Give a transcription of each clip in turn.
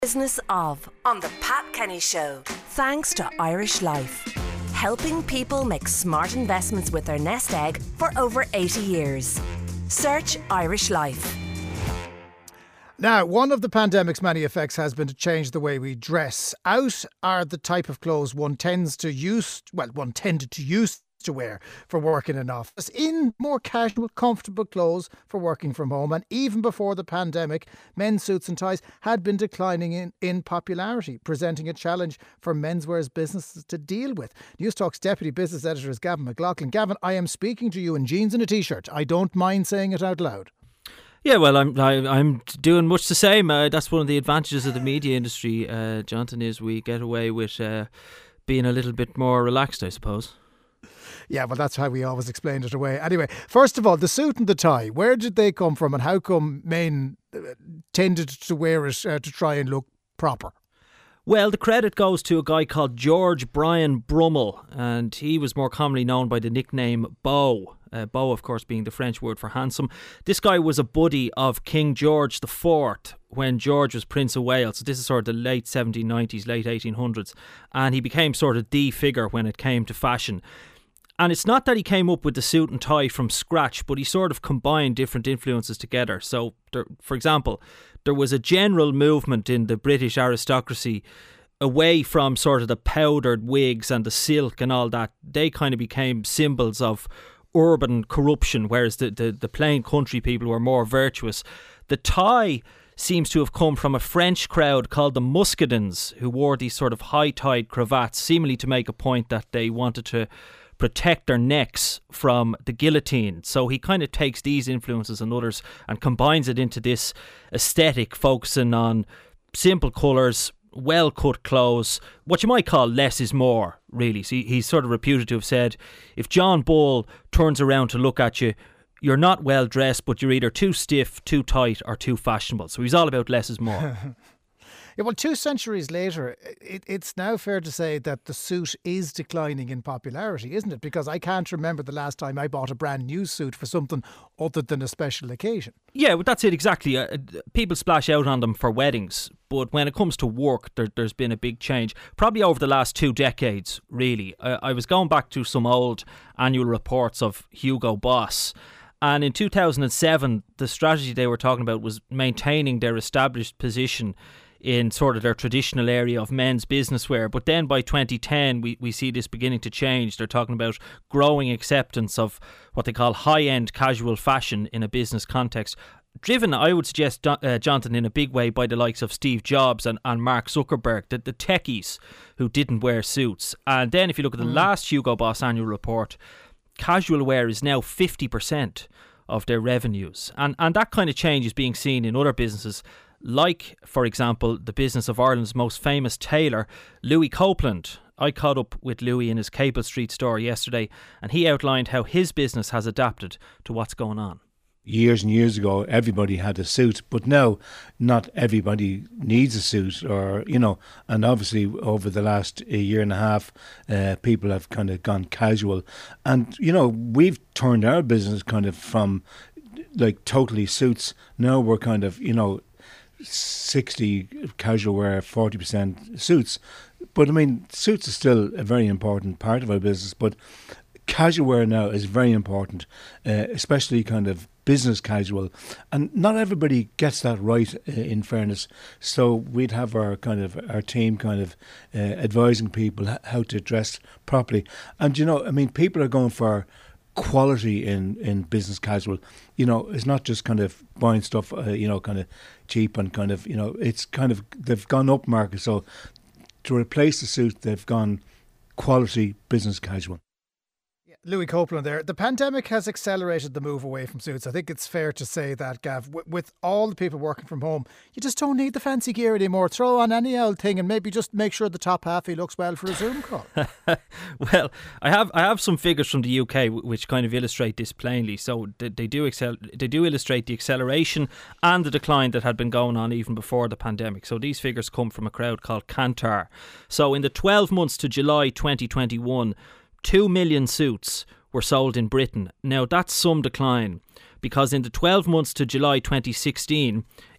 Business of on the Pat Kenny Show. Thanks to Irish Life, helping people make smart investments with their nest egg for over 80 years. Search Irish Life. Now, one of the pandemic's many effects has been to change the way we dress. Out are the type of clothes one tended to use to wear for working in office, in more casual, comfortable clothes for working from home. And even before the pandemic, men's suits and ties had been declining in popularity, presenting a challenge for menswear's businesses to deal with. News Talk's Deputy Business Editor is Gavin McLaughlin. Gavin, I am speaking to you in jeans and a t-shirt. I don't mind saying it out loud. Yeah, well, I'm doing much the same. That's one of the advantages of the media industry, Jonathan, is we get away with being a little bit more relaxed, I suppose. Yeah, well, that's how we always explained it away. Anyway, first of all, the suit and the tie, where did they come from and how come men tended to wear it to try and look proper? Well, the credit goes to a guy called George Brian Brummel, and he was more commonly known by the nickname Beau. Beau, of course, being the French word for handsome. This guy was a buddy of King George IV when George was Prince of Wales. So this is sort of the late 1790s, late 1800s. And he became sort of the figure when it came to fashion. And it's not that he came up with the suit and tie from scratch, but he sort of combined different influences together. So, for example, there was a general movement in the British aristocracy away from sort of the powdered wigs and the silk and all that. They kind of became symbols of urban corruption, whereas the plain country people were more virtuous. The tie seems to have come from a French crowd called the Muscadins, who wore these sort of high-tied cravats, seemingly to make a point that they wanted to protect their necks from the guillotine. So he kind of takes these influences and others and combines it into this aesthetic, focusing on simple colours, well-cut clothes, what you might call less is more, really. So he's sort of reputed to have said, if John Bull turns around to look at you, you're not well dressed, but you're either too stiff, too tight or too fashionable. So he's all about less is more. Yeah, well, 2 centuries later, it's now fair to say that the suit is declining in popularity, isn't it? Because I can't remember the last time I bought a brand new suit for something other than a special occasion. Yeah, well, that's it, exactly. People splash out on them for weddings, but when it comes to work, there's been a big change. Probably over the last 2 decades, really. I was going back to some old annual reports of Hugo Boss, and in 2007, the strategy they were talking about was maintaining their established position in sort of their traditional area of men's business wear. But then by 2010, we see this beginning to change. They're talking about growing acceptance of what they call high-end casual fashion in a business context, driven, I would suggest, Jonathan, in a big way by the likes of Steve Jobs and Mark Zuckerberg, the techies who didn't wear suits. And then if you look at the last Hugo Boss annual report, casual wear is now 50% of their revenues. And that kind of change is being seen in other businesses, like, for example, the business of Ireland's most famous tailor, Louis Copeland. I caught up with Louis in his Capel Street store yesterday, and he outlined how his business has adapted to what's going on. Years and years ago, everybody had a suit, but now not everybody needs a suit, or, and obviously over the last year and a half, people have kind of gone casual. And, we've turned our business kind of from like totally suits. Now we're kind of, 60 casual wear, 40% suits. But I mean, suits is still a very important part of our business, but casual wear now is very important, especially kind of business casual. And not everybody gets that right, in fairness. So we'd have our team advising people how to dress properly. And, people are going for quality in business casual. It's not just kind of buying stuff, kind of cheap and kind of, it's kind of, they've gone up market. So to replace the suit, they've gone quality business casual. Louis Copeland there. The pandemic has accelerated the move away from suits. I think it's fair to say that, Gav, with all the people working from home, you just don't need the fancy gear anymore. Throw on any old thing and maybe just make sure the top half he looks well for a Zoom call. Well, I have some figures from the UK which kind of illustrate this plainly. So they do illustrate the acceleration and the decline that had been going on even before the pandemic. So these figures come from a crowd called Kantar. So in the 12 months to July 2021, 2 million suits were sold in Britain. Now, that's some decline, because in the 12 months to July 2016,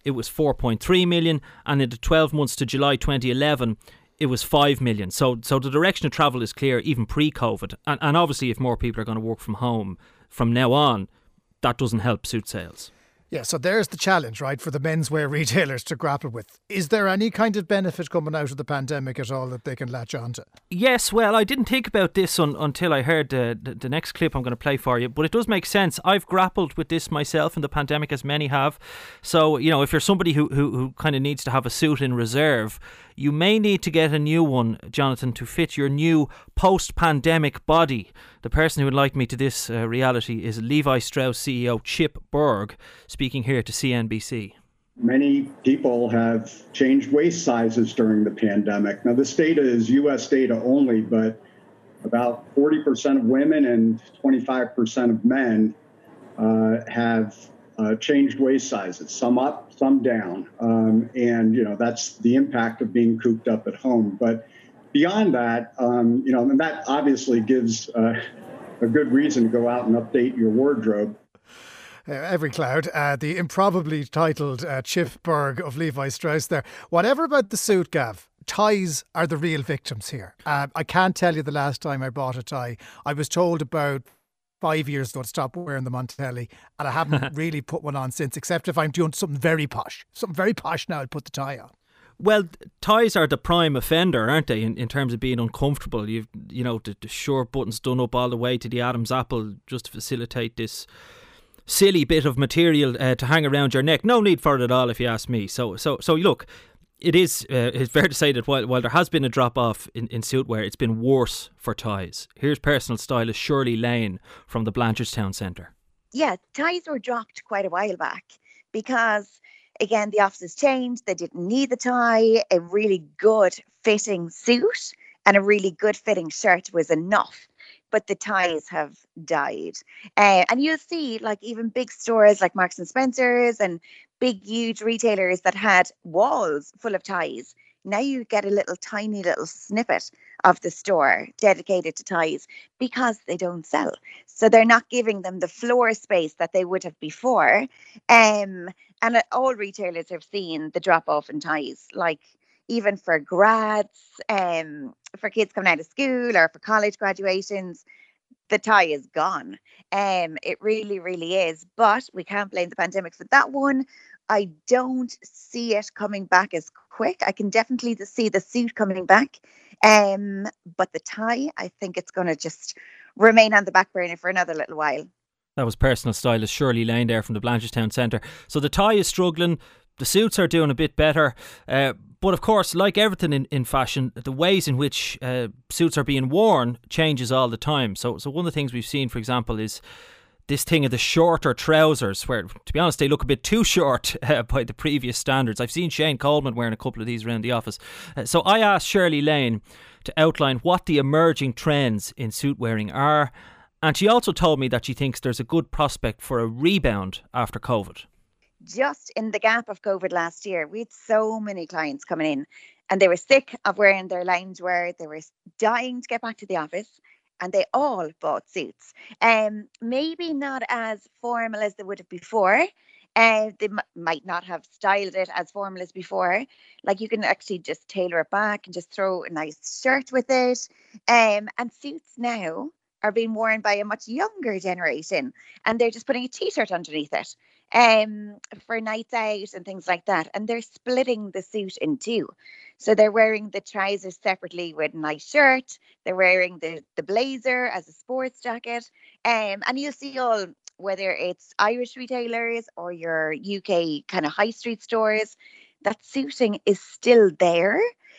it was 4.3 million, and in the 12 months to July 2011, it was 5 million. So the direction of travel is clear, even pre-COVID. And obviously, if more people are going to work from home from now on, that doesn't help suit sales. Yeah, so there's the challenge, right, for the menswear retailers to grapple with. Is there any kind of benefit coming out of the pandemic at all that they can latch onto? Yes, well, I didn't think about this until I heard the next clip I'm going to play for you, but it does make sense. I've grappled with this myself in the pandemic, as many have. So, you know, if you're somebody who kind of needs to have a suit in reserve, you may need to get a new one, Jonathan, to fit your new post-pandemic body. The person who would like me to this reality is Levi Strauss CEO Chip Bergh, speaking here to CNBC. Many people have changed waist sizes during the pandemic. Now, this data is U.S. data only, but about 40% of women and 25% of men have changed waist sizes, some up, some down. And, you know, that's the impact of being cooped up at home. But beyond that, you know, and that obviously gives a good reason to go out and update your wardrobe. Every cloud, the improbably titled Chip Bergh of Levi Strauss there. Whatever about the suit, Gav, ties are the real victims here. I can't tell you the last time I bought a tie. I was told about 5 years ago to stop wearing them on telly, and I haven't really put one on since, except if I'm doing something very posh. Something very posh now, I'll put the tie on. Well, ties are the prime offender, aren't they, in terms of being uncomfortable? You know, the short buttons done up all the way to the Adam's apple just to facilitate this silly bit of material to hang around your neck. No need for it at all, if you ask me. So look, it's fair to say that while there has been a drop off in suit wear, it's been worse for ties. Here's personal stylist Shirley Lane from the Blanchardstown Centre. Yeah, ties were dropped quite a while back because, again, the offices changed. They didn't need the tie. A really good fitting suit and a really good fitting shirt was enough. But the ties have died. And you'll see, like, even big stores like Marks and Spencer's and big, huge retailers that had walls full of ties. Now you get a little tiny little snippet of the store dedicated to ties because they don't sell. So they're not giving them the floor space that they would have before. And all retailers have seen the drop off in ties, like even for grads, for kids coming out of school or for college graduations, the tie is gone. It really, really is. But we can't blame the pandemic for that one. I don't see it coming back as quick. I can definitely see the suit coming back. But the tie, I think it's going to just remain on the back burner for another little while. That was personal stylist Shirley Lane there from the Blanchardstown Centre. So the tie is struggling. The suits are doing a bit better. But of course, like everything in fashion, the ways in which suits are being worn changes all the time. So one of the things we've seen, for example, is this thing of the shorter trousers, where, to be honest, they look a bit too short by the previous standards. I've seen Shane Coleman wearing a couple of these around the office. So I asked Shirley Lane to outline what the emerging trends in suit wearing are. And she also told me that she thinks there's a good prospect for a rebound after COVID. Just in the gap of COVID last year, we had so many clients coming in and they were sick of wearing their loungewear. They were dying to get back to the office and they all bought suits. Maybe not as formal as they would have before. They might not have styled it as formal as before. Like, you can actually just tailor it back and just throw a nice shirt with it. And suits now are being worn by a much younger generation and they're just putting a t-shirt underneath it for nights out and things like that. And they're splitting the suit in two. So they're wearing the trousers separately with a nice shirt. They're wearing the blazer as a sports jacket. And you'll see all, whether it's Irish retailers or your UK kind of high street stores, that suiting is still there.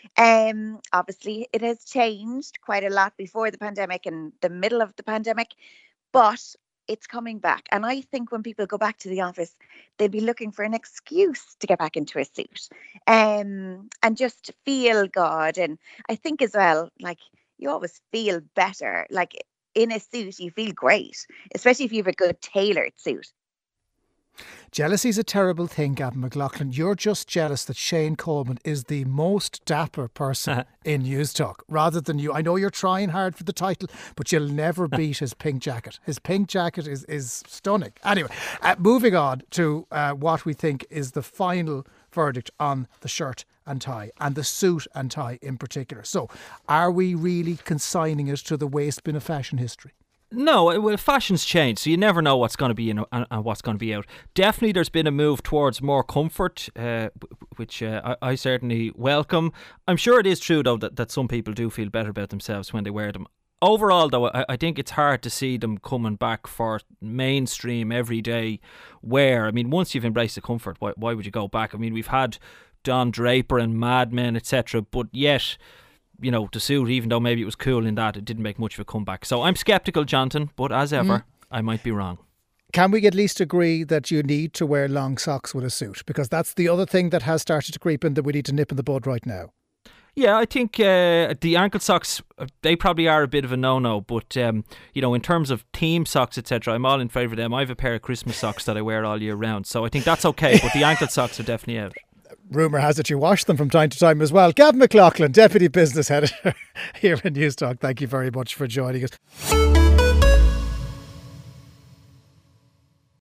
Obviously, it has changed quite a lot before the pandemic and the middle of the pandemic, but it's coming back. And I think when people go back to the office, they'll be looking for an excuse to get back into a suit and just feel good. And I think as well, like, you always feel better. Like, in a suit, you feel great, especially if you have a good tailored suit. Jealousy is a terrible thing, Gavin McLaughlin. You're just jealous that Shane Coleman is the most dapper person in News Talk, rather than you. I know you're trying hard for the title, but you'll never beat his pink jacket. His pink jacket is stunning. Anyway, moving on to what we think is the final verdict on the shirt and tie, and the suit and tie in particular. So, are we really consigning it to the waste bin of fashion history? No, well, fashion's changed, so you never know what's going to be in and what's going to be out. Definitely there's been a move towards more comfort, which I certainly welcome. I'm sure it is true, though, that some people do feel better about themselves when they wear them. Overall, though, I think it's hard to see them coming back for mainstream, everyday wear. I mean, once you've embraced the comfort, why would you go back? I mean, we've had Don Draper and Mad Men, etc., but yet, you know, the suit, even though maybe it was cool in that, it didn't make much of a comeback. So I'm sceptical, Jonathan, but as ever, I might be wrong. Can we at least agree that you need to wear long socks with a suit? Because that's the other thing that has started to creep in that we need to nip in the bud right now. Yeah, I think the ankle socks, they probably are a bit of a no-no, but you know, in terms of team socks, etc., I'm all in favour of them. I have a pair of Christmas socks that I wear all year round, so I think that's okay, but the ankle socks are definitely out. Rumour has it you wash them from time to time as well. Gavin McLaughlin, Deputy Business Editor here in News Talk. Thank you very much for joining us.